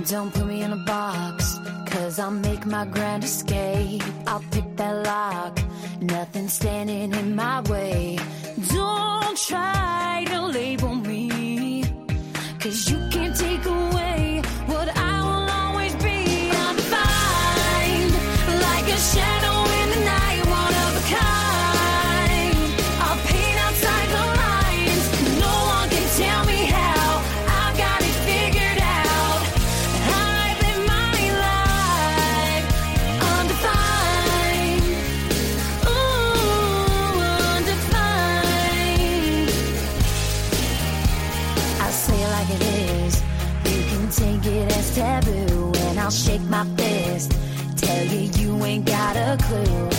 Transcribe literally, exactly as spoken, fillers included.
Don't put me in a box, cause I'll make my grand escape. I'll pick that lock, nothing standing in my way. Don't try to label me, cause you can't take away what I will always be. Undefined, like a shadow in the night, one of a kind. I'll paint outside the lines, no one can tell me how. I've got it figured out. I live my life undefined. Ooh, undefined. I say it like it is. You can take it as taboo, and I'll shake my fist, tell you you ain't got a clue.